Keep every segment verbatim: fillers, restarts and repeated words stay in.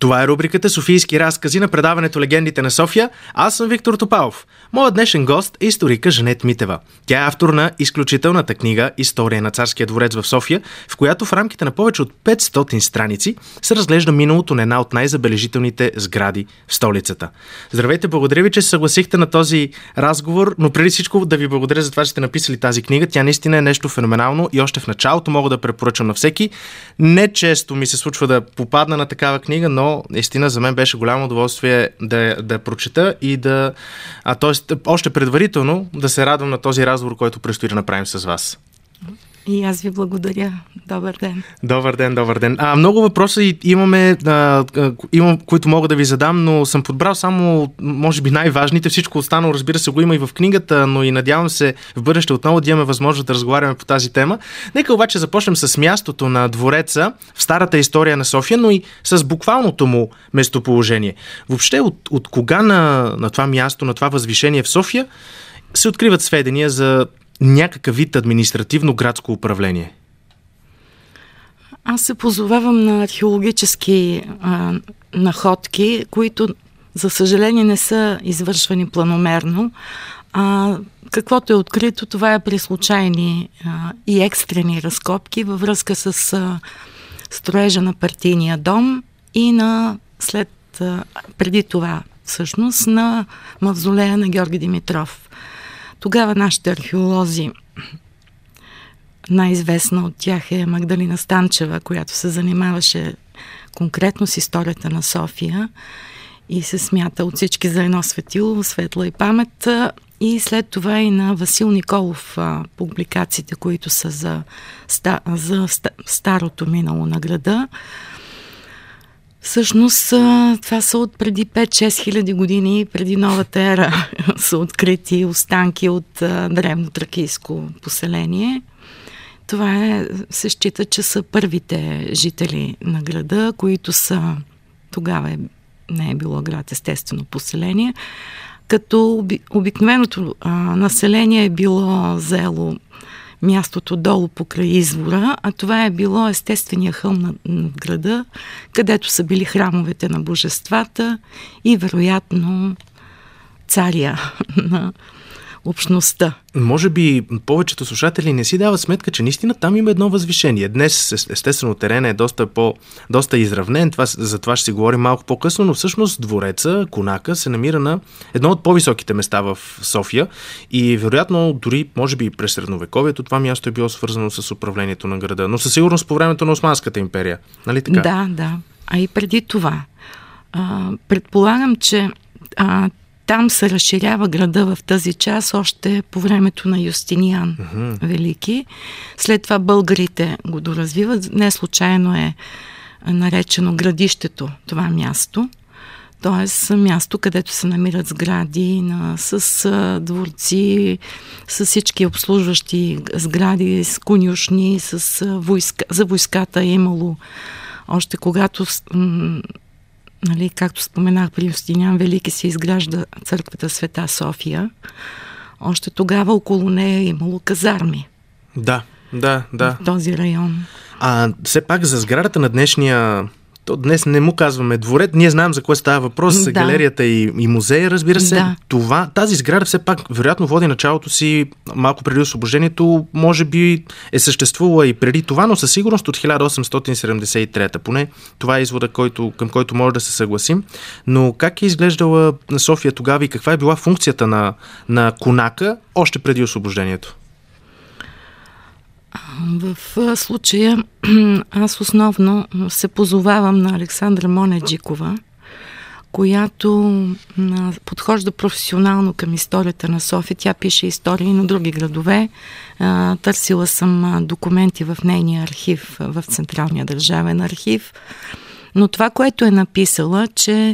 Това е рубриката Софийски разкази на предаването Легендите на София. Аз съм Виктор Топалов. Моят днешен гост е историка Жанет Митева. Тя е автор на изключителната книга «История на царския дворец в София», в която в рамките на повече от петстотин страници се разглежда миналото на една от най-забележителните сгради в столицата. Здравейте, благодаря ви, че се съгласихте на този разговор, но преди всичко да ви благодаря за това, че сте написали тази книга. Тя наистина е нещо феноменално и още в началото мога да препоръчам на всеки. Не често ми се случва да попадна на такава книга, но наистина за мен беше голямо удоволствие да, да прочета и да, а, т.е. още предварително да се радвам на този разговор, който предстои да направим с вас. И аз ви благодаря. Добър ден. Добър ден, добър ден. А, много въпроси имаме, а, имам, които мога да ви задам, но съм подбрал само, може би, най-важните. Всичко останало, разбира се, го има и в книгата, но и надявам се в бъдеще отново да имаме възможност да разговаряме по тази тема. Нека обаче започнем с мястото на двореца в старата история на София, но и с буквалното му местоположение. Въобще, от, от кога на, на това място, на това възвишение в София се откриват сведения за някакъв вид административно градско управление? Аз се позовавам на археологически а, находки, които, за съжаление, не са извършвани планомерно. А, каквото е открито, това е при случайни а, и екстрени разкопки във връзка с а, строежа на партийния дом и на след, а, преди това, всъщност, на мавзолея на Георги Димитров. Тогава нашите археолози, най-известна от тях е Магдалина Станчева, която се занимаваше конкретно с историята на София и се смята от всички за едно светило, светла и памет. И след това и на Васил Николов публикациите, които са за, за старото минало на града. Всъщност, това са от преди пет-шест хиляди години, преди новата ера са открити останки от древно тракийско поселение. Това е, се счита, че са първите жители на града, които са, тогава е, не е било град, естествено поселение, като оби, обикновеното а, население е било заело мястото долу покрай извора, а това е било естествения хълм на, на града, където са били храмовете на божествата и вероятно царя на общността. Може би повечето слушатели не си дават сметка, че наистина там има едно възвишение. Днес, естествено, терена е доста, по, доста изравнен, това, за това ще си говорим малко по-късно, но всъщност двореца, Конака, се намира на едно от по-високите места в София и вероятно дори, може би през средновековието, това място е било свързано с управлението на града, но със сигурност по времето на Османската империя. Нали така? Да, да. А и преди това. А, предполагам, че а, там се разширява града в тази част още по времето на Юстиниан uh-huh. Велики. След това българите го доразвиват. Не случайно е наречено градището това място. Тоест място, където се намират сгради на, с а, дворци, с всички обслужващи сгради, с конюшни, с а, войска. За войската е имало още когато... М- Нали, както споменах, при Юстиниан Велики се изгражда църквата Света София. Още тогава около нея е имало казарми. Да, да, да. В този район. А все пак за сградата на днешния... То днес не му казваме дворец. Ние знаем за кое става въпрос, за да. галерията и, и музея, разбира се. Да. Това, тази сграда все пак вероятно води началото си малко преди освобождението. Може би е съществувала и преди това, но със сигурност от хиляда осемстотин седемдесет и трета. Поне това е извода, който, към който може да се съгласим. Но как е изглеждала София тогава и каква е била функцията на, на Конака още преди освобождението? В случая аз основно се позовавам на Александра Монеджикова, която подхожда професионално към историята на София. Тя пише истории на други градове. Търсила съм документи в нейния архив, в Централния държавен архив. Но това, което е написала, че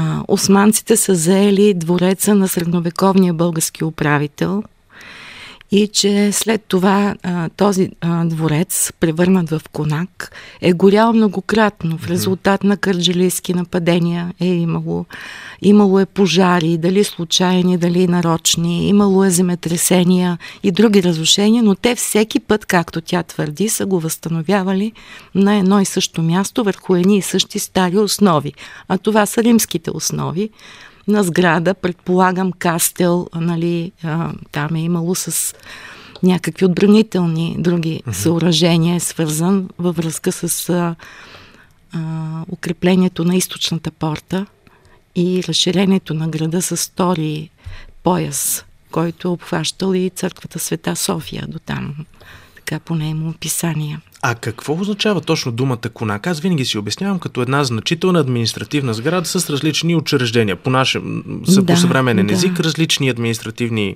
османците са заели двореца на средновековния български управител и че след това а, този а, дворец, превърнат в конак, е горял многократно. В резултат на кърджалийски нападения е имало. Имало е пожари, дали случайни, дали нарочни, имало е земетресения и други разрушения, но те всеки път, както тя твърди, са го възстановявали на едно и също място върху едни и същи стари основи. А това са римските основи на сграда, предполагам кастел, нали, а, там е имало с някакви отбранителни други mm-hmm. съоръжения, е свързан във връзка с а, а, укреплението на източната порта и разширението на града с втори пояс, който е обхващал и църквата Света София до там. Така поне има описания. А какво означава точно думата конак? Аз винаги си обяснявам като една значителна административна сграда с различни учреждения. По нашем, да, по съвременен да. език, различни административни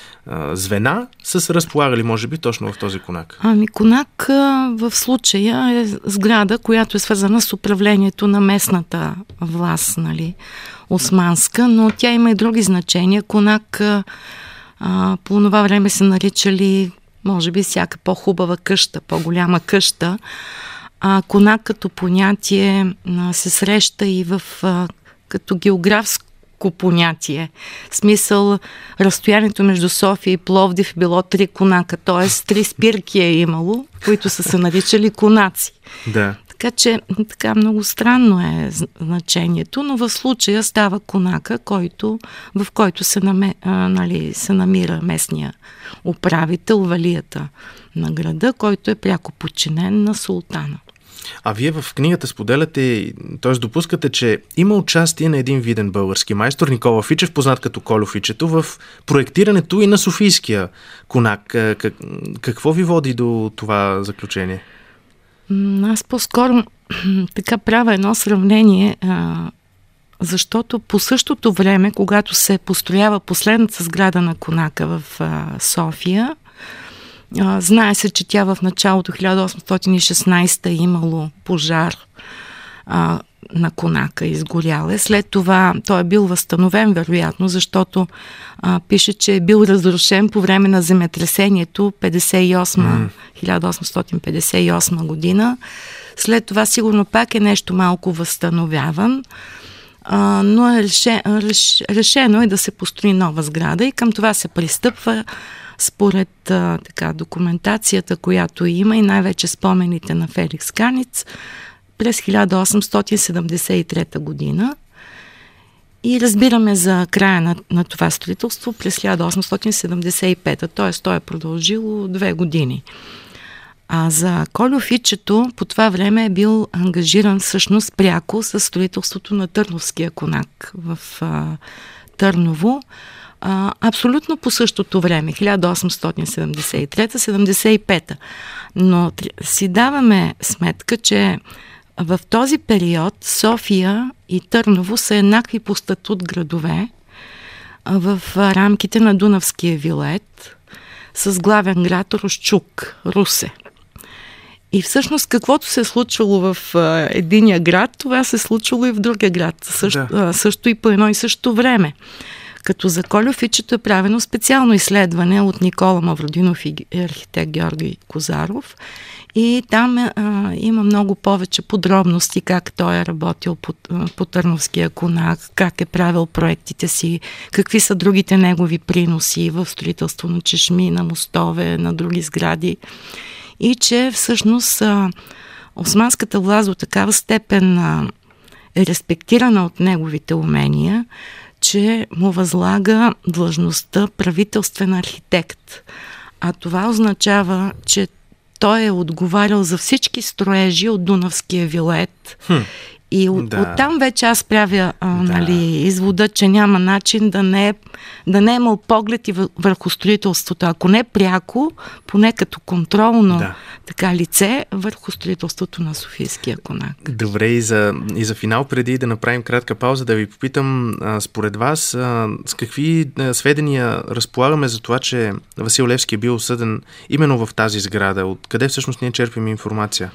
а, звена са се разполагали, може би, точно в този конак. Ами конак а, в случая е сграда, която е свързана с управлението на местната власт, нали, османска, но тя има и други значения. Конак а, а, по това време се наричали може би всяка по-хубава къща, по-голяма къща. А конак като понятие а, се среща и в а, като географско понятие. В смисъл, разстоянието между София и Пловдив било три конака, т.е. три спирки е имало, които са се наричали конаци. Да. Така че така много странно е значението, но в случая става конака, който, в който се, наме, а, нали, се намира местния управител, валията на града, който е пряко подчинен на султана. А вие в книгата споделяте, т.е. допускате, че има участие на един виден български майстор, Никола Фичев, познат като Кольо Фичето, в проектирането и на Софийския конак. Какво ви води до това заключение? Аз по-скоро така правя едно сравнение, а, защото по същото време, когато се построява последната сграда на конака в а, София, а, знае се, че тя в началото хиляда осемстотин и шестнадесета е имало пожар а, на конака, изгорял е. След това той е бил възстановен, вероятно, защото а, пише, че е бил разрушен по време на земетресението хиляда осемстотин петдесет и осма година. След това сигурно пак е нещо малко възстановяван, а, но е реше, реш, решено е да се построи нова сграда и към това се пристъпва според а, така, документацията, която има и най-вече спомените на Феликс Каниц през хиляда осемстотин седемдесет и трета година и разбираме за края на, на това строителство през хиляда осемстотин седемдесет и пета, т.е. той е продължило две години. А за Кольо Фичето по това време е бил ангажиран всъщност пряко с строителството на Търновския конак в а, Търново. А, абсолютно по същото време, хиляда осемстотин седемдесет и трета - седемдесет и пета. Но си даваме сметка, че в този период София и Търново са еднакви по статут градове в рамките на Дунавския вилет с главен град Русчук, Русе. И всъщност каквото се е случвало в единия град, това се е случвало и в другия град, също, да. също и по едно и също време. Като за Кольо Фичето е правено специално изследване от Никола Мавродинов и архитект Георги Козаров. И там а, има много повече подробности как той е работил по, по Търновския конак, как е правил проектите си, какви са другите негови приноси в строителство на чешми, на мостове, на други сгради. И че всъщност а, османската власт до такава степен а, е респектирана от неговите умения, че му възлага длъжността правителствен архитект. А това означава, че той е отговарял за всички строежи от Дунавския вилет. Хм. И от, да. оттам вече аз правя а, да. нали, извода, че няма начин да не, да не е имал поглед и върху строителството. Ако не пряко, поне като контролно да. така лице върху строителството на Софийския конак. Добре, и за, и за финал, преди да направим кратка пауза, да ви попитам, а, според вас, а, с какви а, сведения разполагаме за това, че Васил Левски е бил осъден именно в тази сграда? Откъде всъщност ние черпим информация?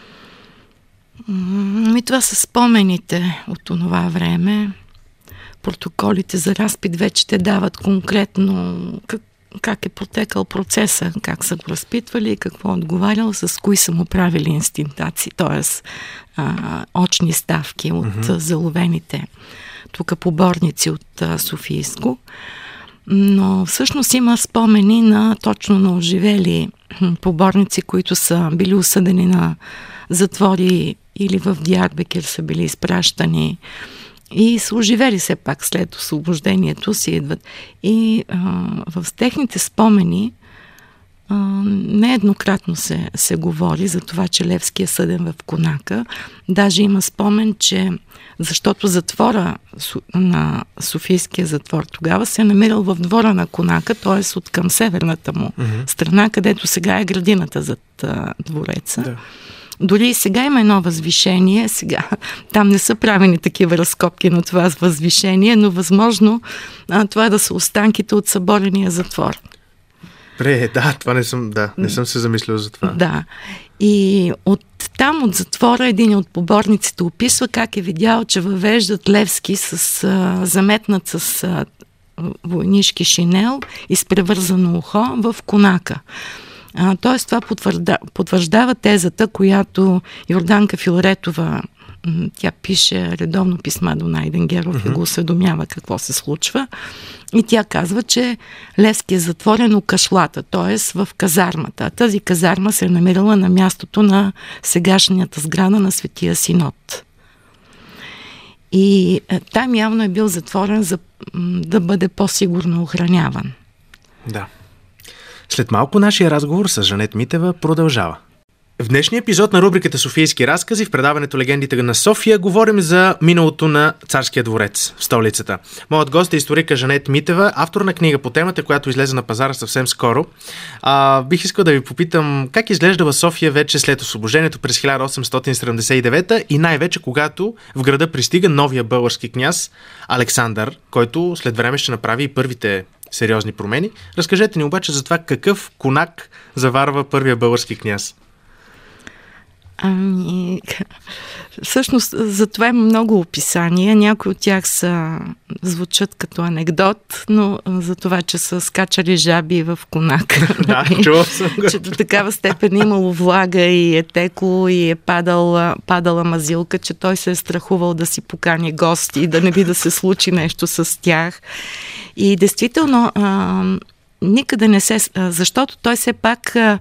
Ми това са спомените от онова време. Протоколите за разпит вече те дават конкретно как, как е протекал процеса, как са го разпитвали, какво е отговарял, с кои са му правили инстинтации, т.е. очни ставки от mm-hmm. заловените тук поборници от а, Софийско. Но всъщност има спомени на точно на оживели поборници, които са били осъдени на затвори или в Диарбекир са били изпращани и са оживели все пак след освобождението си идват. И а, в техните спомени а, нееднократно се, се говори за това, че Левски е съден в Конака. Даже има спомен, че защото затвора на Софийския затвор тогава се е намирал в двора на Конака, т.е. от към северната му mm-hmm. страна, където сега е градината зад а, двореца. Да. Дори и сега има едно възвишение, сега там не са правени такива разкопки на това възвишение, но възможно а, това да са останките от съборения затвор. Пре, да, това не съм, да, не съм се замислил за това. Да. И от там, от затвора, един от поборниците описва как е видял, че въвеждат Левски с а, заметнат с а, войнишки шинел и с превързано ухо в Конака. А, тоест това потвържда, потвърждава тезата, която Йорданка Филаретова, тя пише редовно писма до Найден Геров mm-hmm. и го осведомява какво се случва. И тя казва, че Левски е затворен у кашлата, т.е. в казармата. Тази казарма се е намирала на мястото на сегашната сграда на Светия Синод. И там явно е бил затворен за да бъде по-сигурно охраняван. Да. След малко нашия разговор с Жанет Митева продължава. В днешния епизод на рубриката Софийски разкази в предаването Легендите на София говорим за миналото на Царския дворец в столицата. Моят гост е историка Жанет Митева, автор на книга по темата, която излезе на пазара съвсем скоро. А, бих искал да ви попитам как изглеждала София вече след освобождението през хиляда осемстотин седемдесет и девета и най-вече когато в града пристига новия български княз Александър, който след време ще направи и първите сериозни промени. Разкажете ни обаче за това какъв конак заварва първия български княз. Ами, всъщност за това има много описания. Някои от тях са, звучат като анекдот, но за това, че са скачали жаби в Конака. Да, чувал съм го. Че до такава степен имало влага и е текло и е падала, падала мазилка, че той се е страхувал да си покани гости и да не би да се случи нещо с тях. И действително а, никъде не се... Защото той все пак... А,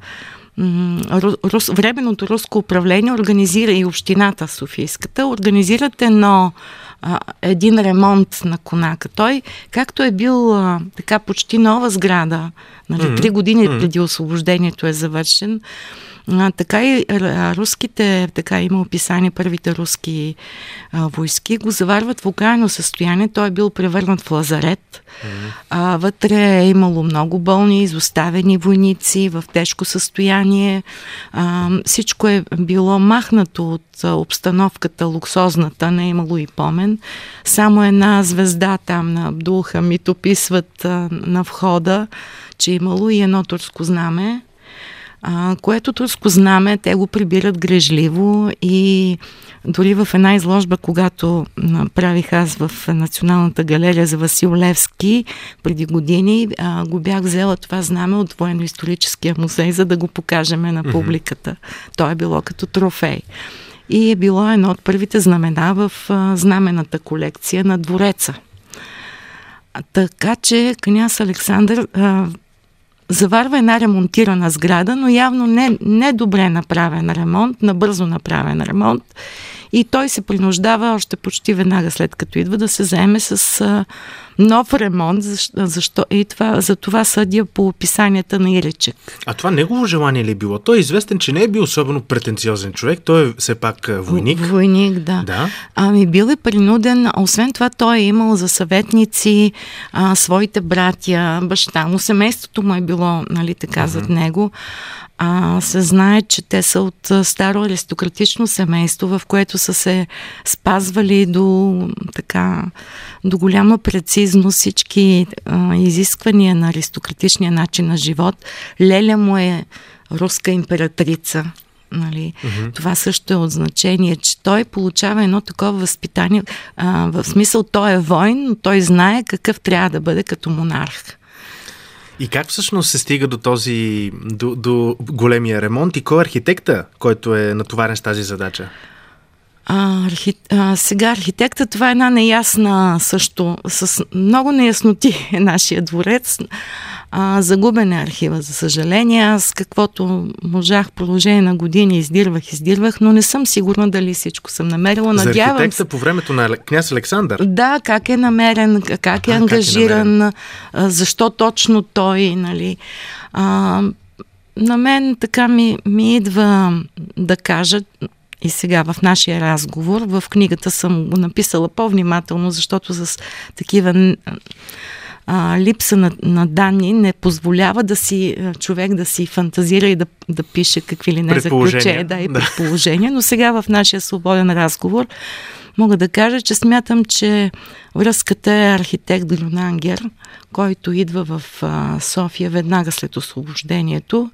Рус, временното руско управление организира и общината Софийската, организират едно, а, един ремонт на Конака. Той, както е бил а, така почти нова сграда, нали, mm-hmm. три години mm-hmm. преди освобождението е завършен, а, така и а, руските, така има описание, първите руски а, войски го заварват в окаяно състояние. Той е бил превърнат в лазарет. Mm-hmm. А, вътре е имало много болни, изоставени войници в тежко състояние. А, всичко е било махнато от а, обстановката луксозната, не е имало и помен. Само една звезда там на Абдул Хамид описват а, на входа, че е имало и едно турско знаме, а, което турско знаме те го прибират грижливо и дори в една изложба, когато правих аз в Националната галерия за Васил Левски преди години, а, го бях взела това знаме от Военно-историческия музей, за да го покажем на публиката. Mm-hmm. То е било като трофей. И е било едно от първите знамена в а, знамената колекция на двореца. А, така че княз Александър а, заварва една ремонтирана сграда, но явно не, не добре направен ремонт, набързо направен ремонт. И той се принуждава още почти веднага след като идва да се заеме с а, нов ремонт, защо, защо и това, за това съдя по описанията на Иречек. А това негово желание ли е било? Той е известен, че не е бил особено претенциозен човек, той е все пак войник. Войник, да. да. Ами бил е принуден, освен това той е имал за съветници а, своите братя, баща му, семейството му е било, нали, така, uh-huh. зад него. А, се знае, че те са от старо аристократично семейство, в което са се спазвали до, така, до голяма прецизност всички а, изисквания на аристократичния начин на живот. Леля му е руска императрица. Нали? Mm-hmm. Това също е от значение, че той получава едно такова възпитание, а, в смисъл той е войн, но той знае какъв трябва да бъде като монарх. И как всъщност се стига до този, до, до големия ремонт и кой е архитекта, който е натоварен с тази задача? А, архи... а, сега архитекта, това е една неясна също, с много неясноти е нашия дворец. А, загубен е архива, за съжаление. Аз каквото можах в продължение на години издирвах, издирвах, но не съм сигурна дали всичко съм намерила. За Надявам архитекта се... по времето на княз Александър? Да, как е намерен, как е а, ангажиран, как е защо точно той, нали... А, на мен така ми, ми идва да кажа, и сега в нашия разговор, в книгата съм го написала по-внимателно, защото с такива а, липса на, на данни не позволява да си човек да си фантазира и да, да пише какви ли не заключения, да, и да. предположения. Но сега в нашия свободен разговор мога да кажа, че смятам, че връзката е архитект Грюнангер, който идва в а, София веднага след освобождението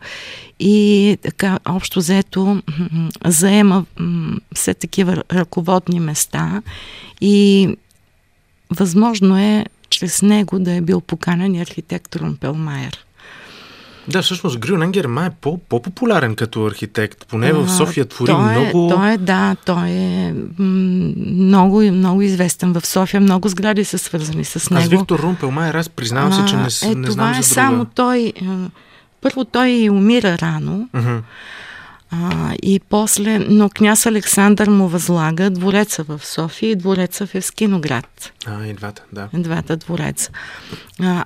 и така общо взето заема м- все такива ръководни места и възможно е чрез него да е бил поканен и архитект Румпелмайер. Да, всъщност Грюнангер май е по- по-популярен като архитект. Поне в София твори той е, много... Той е, да, той е м- много, много известен в София. Много сгради са свързани с него. Аз Виктор Румпелмайер, аз признавам се, че не, е, не знам за друга. Това е само той... Първо той умира рано. Uh-huh. А, и после, но княз Александър му възлага двореца в София и двореца в Евскиноград. А, и двата, да. И двата двореца. А,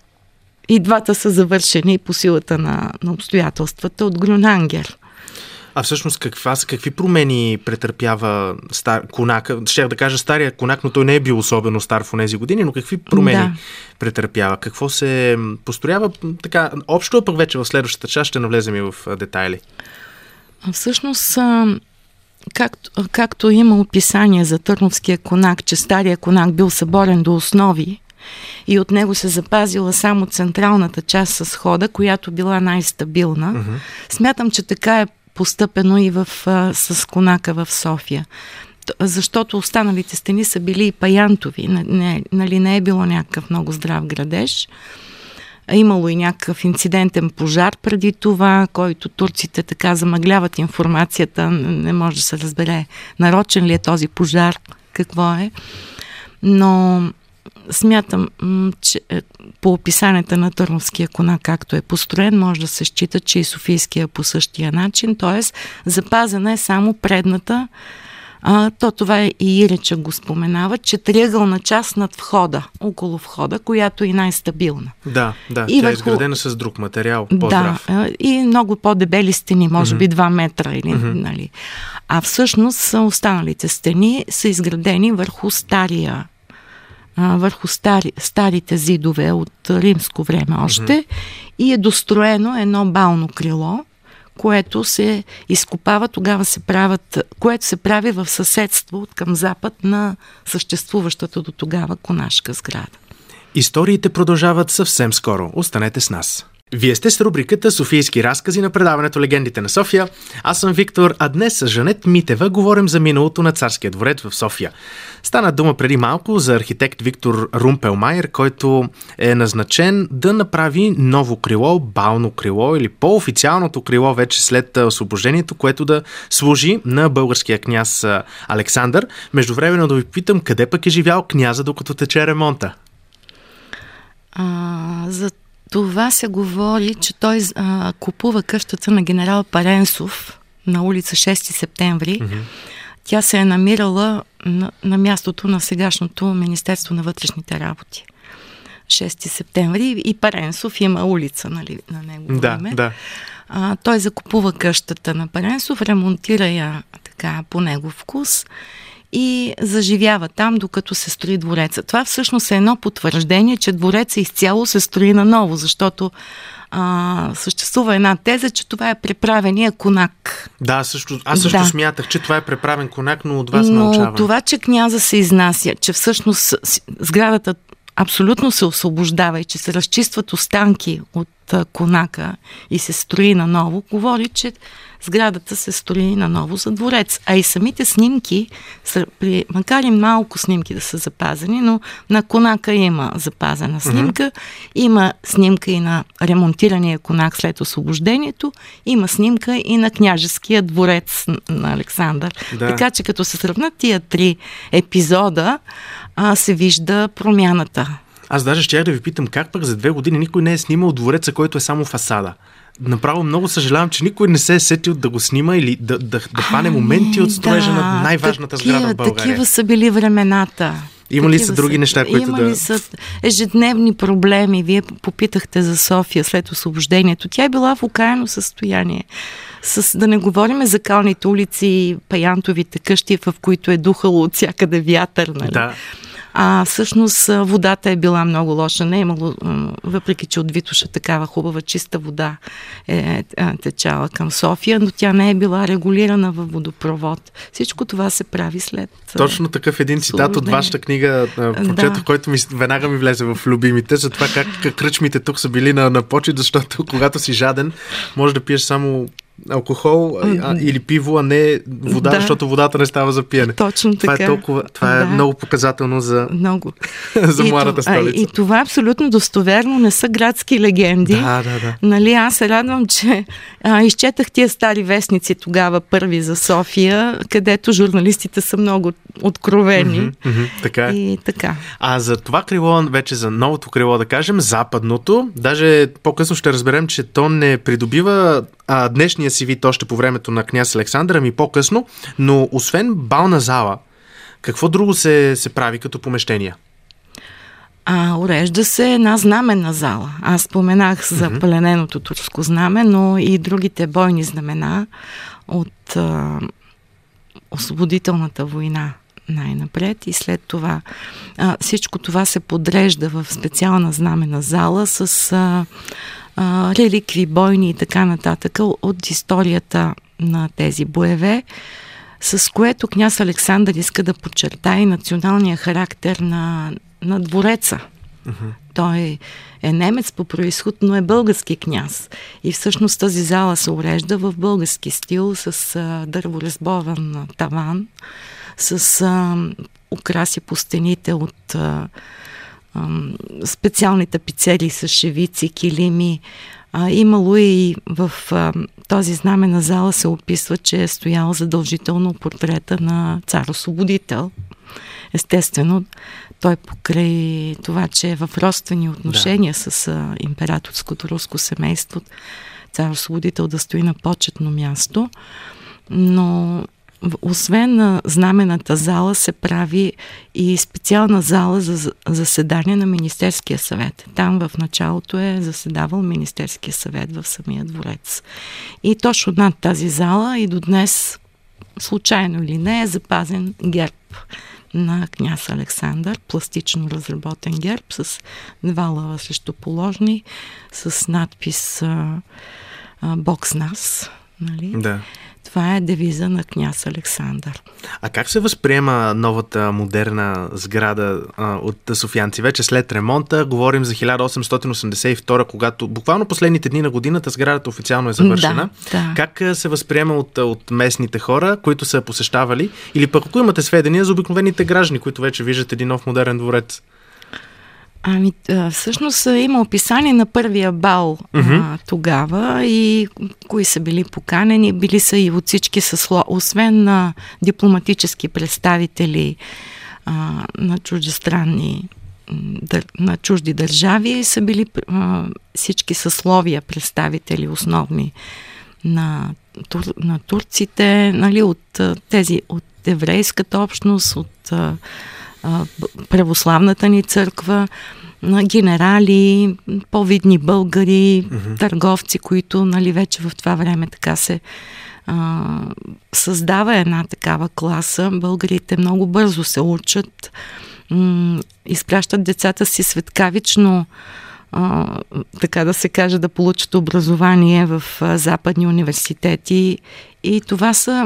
и двата са завършени по силата на, на обстоятелствата от Грюнангер. А всъщност каква, какви промени претърпява стар, конака? Щях да кажа стария конак, но той не е бил особено стар в тези години, но какви промени да. претърпява? Какво се построява така общо, а пък вече в следващата част ще навлезем и в детайли. А всъщност, както, както има описание за Търновския конак, че стария конак бил съборен до основи и от него се запазила само централната част с хода, която била най-стабилна, uh-huh. смятам, че така е постъпено и в, а, с конака в София. Защото останалите стени са били и паянтови, не, нали, не е било някакъв много здрав градеж. Имало и някакъв инцидентен пожар преди това, който турците така замъгляват информацията, не може да се разбере нарочен ли е този пожар, какво е. Но смятам, че по описанията на Търновския конак, както е построен, може да се счита, че и Софийския по същия начин, т.е. запазена е само предната. А, то това е и Иреча го споменава, че триъгълна част над входа, около входа, която е най-стабилна. Да, да, и тя върху... е изградена с друг материал, по-здрав. Да, и много по-дебели стени, може mm-hmm. би два метра. Или, mm-hmm. нали. А всъщност останалите стени са изградени върху стария, а, върху стари, старите зидове от римско време още mm-hmm. и е достроено едно бално крило, което се изкопава, тогава се правят, което се прави в съседство от към запад на съществуващата до тогава конашка сграда. Историите продължават съвсем скоро. Останете с нас. Вие сте с рубриката Софийски разкази на предаването Легендите на София. Аз съм Виктор, а днес с Жанет Митева говорим за миналото на Царския дворец в София. Стана дума преди малко за архитект Виктор Румпелмайер, който е назначен да направи ново крило, бално крило или по-официалното крило вече след освобождението, което да служи на българския княз Александър. Междувременно да ви питам, къде пък е живял княза, докато тече ремонта? А, за това се говори, че той а, купува къщата на генерал Паренсов на улица шести септември. Mm-hmm. Тя се е намирала на, на мястото на сегашното Министерство на вътрешните работи. шести септември и Паренсов има улица, нали, на него да, време. Да. А, той закупува къщата на Паренсов, ремонтира я така по негов вкус и заживява там, докато се строи двореца. Това всъщност е едно потвърждение, че двореца изцяло се строи наново, защото а, съществува една теза, че това е преправения конак. Да, също, аз също да. смятах, че това е преправен конак, но от вас но научавам. Но това, че княза се изнася, че всъщност сградата абсолютно се освобождава и че се разчистват останки от а, конака и се строи наново, говори, че сградата се строи наново за дворец. А и самите снимки, са, при, макар и малко снимки да са запазени, но на конака има запазена снимка, mm-hmm. има снимка и на ремонтирания конак след освобождението, има снимка и на княжеския дворец на Александър. Да. Така че като се сравнат тия три епизода, а, се вижда промяната. Аз даже щях да ви питам как пък за две години никой не е снимал двореца, който е само фасада. Направо много съжалявам, че никой не се е сетил да го снима или да, да, да хване моменти от строежа да, на най-важната такива, сграда в България. Такива са били времената. Има ли са други неща, които има да... Има ли са ежедневни проблеми? Вие попитахте за София след освобождението. Тя е била в окаяно състояние. С, да не говорим за калните улици и паянтовите къщи, в които е духало от всякъде вятър. Нали? Да. А всъщност водата е била много лоша. Не е имало, въпреки че от Витоша такава хубава чиста вода е, е течала към София, но тя не е била регулирана във водопровод. Всичко това се прави след... Точно такъв един цитат от вашата книга, прочетох, да. Който ми, веднага ми влезе в любимите, за това как кръчмите тук са били на, на почет, защото когато си жаден, можеш да пиеш само алкохол а, или пиво, а не вода, да. Защото водата не става за пиене. Точно това така. Е толкова, това е да. Много показателно за, много. за младата столица. И това е абсолютно достоверно, не са градски легенди. Да, да, да. Нали, аз се радвам, че а, изчетах тия стари вестници тогава, първи за София, където журналистите са много откровени. Mm-hmm, mm-hmm, така е. И така. А за това крило, вече за новото крило, да кажем, западното, даже по-късно ще разберем, че то не придобива а, днешния си вид още по времето на княз Александър, ами по-късно, но освен бална зала, какво друго се, се прави като помещения? А, урежда се една знаменна зала. Аз споменах за mm-hmm. плененото турско знаме, но и другите бойни знамена от а, освободителната война най-напред и след това а, всичко това се подрежда в специална знамена зала с а, а, реликви, бойни и така нататък от историята на тези боеве, с което княз Александър иска да подчертае националния характер на, на двореца. Mm-hmm. Той е немец по произход, но е български княз. И всъщност тази зала се урежда в български стил с а, дърворезбован таван, с а, украси по стените от а, а, специални тапицери с шевици, килими. А, имало и в а, този знаменна зала се описва, че е стоял задължително портрета на цар-освободител. Естествено, той покрай това, че е в родствени отношения да. с а, императорското руско семейство, цар-освободител да стои на почетно място, но освен на знамената зала се прави и специална зала за заседание на Министерския съвет. Там в началото е заседавал Министерския съвет в самия дворец. И точно над тази зала и до днес, случайно или не, е запазен герб на княз Александър, пластично разработен герб с два лъва срещу положни, с надпис а, а, Бог с нас. Нали? Да. Това е девиза на княз Александър. А как се възприема новата модерна сграда а, от софиянци? Вече след ремонта, говорим за хиляда осемстотин осемдесет и втора, когато буквално последните дни на годината сградата официално е завършена. Да, да. Как се възприема от, от местните хора, които са посещавали? Или пък ако имате сведения за обикновените граждани, които вече виждат един нов модерен дворец? Ами, всъщност има описание на първия бал mm-hmm. а, тогава и кои са били поканени. Били са и от всички съсло, освен на дипломатически представители а, на чуждестранни, дър, на чужди държави, са били а, всички съсловия представители основни на, тур, на турците, нали, от тези, от еврейската общност, от а, православната ни църква, на генерали, по-видни българи, mm-hmm. търговци, които, нали, вече в това време така се а, създава една такава класа. Българите много бързо се учат, м- изпращат децата си светкавично, а, така да се каже, да получат образование в а, западни университети, и това са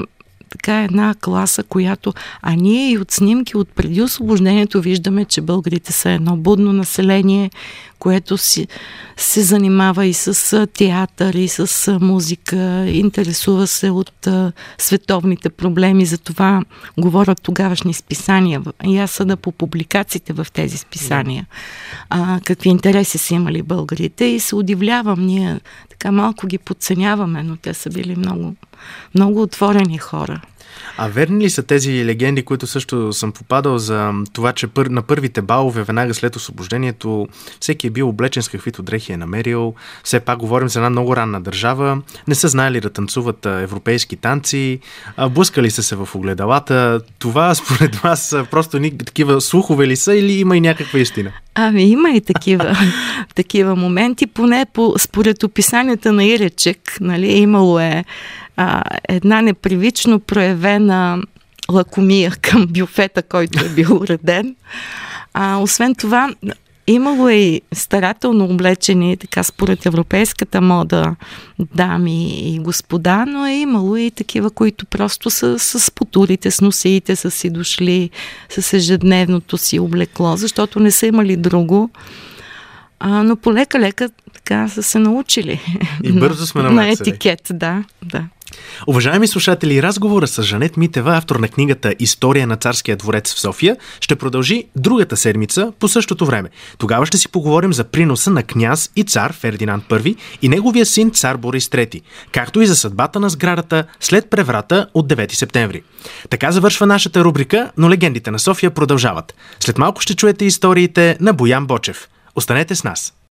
така една класа, която... А ние и от снимки от преди освобождението виждаме, че българите са едно будно население, което си, се занимава и с театър, и с музика, интересува се от а, световните проблеми, за това говорят тогавашни списания. И аз съда по публикациите в тези списания. А, какви интереси са имали българите и се удивлявам. Ние така малко ги подценяваме, но те са били много, много отворени хора. А верни ли са тези легенди, които също съм попадал за това, че пър... на първите балове, веднага след освобождението, всеки е бил облечен с каквито дрехи е намерил? Все пак говорим за една много ранна държава. Не са знаели да танцуват европейски танци, блъскали са се в огледалата. Това според вас просто ни... такива слухове ли са или има и някаква истина? Ами има и такива, такива моменти, поне по, според описанията на Иречек, нали, имало е а, една непривично проявена лакомия към бюфета, който е бил уреден. А, освен това, имало е и старателно облечени, така според европейската мода, дами и господа, но е имало и такива, които просто са с потурите, с носиите, са си дошли с ежедневното си облекло, защото не са имали друго. А, но полека-лека така са се научили. И бързо сме на етикет, да, да. Уважаеми слушатели, разговора с Жанет Митева, автор на книгата «История на царския дворец в София», ще продължи другата седмица по същото време. Тогава ще си поговорим за приноса на княз и цар Фердинанд Първи и неговия син цар Борис Трети, както и за съдбата на сградата след преврата от девети септември. Така завършва нашата рубрика, но легендите на София продължават. След малко ще чуете историите на Боян Бочев. Останете с нас!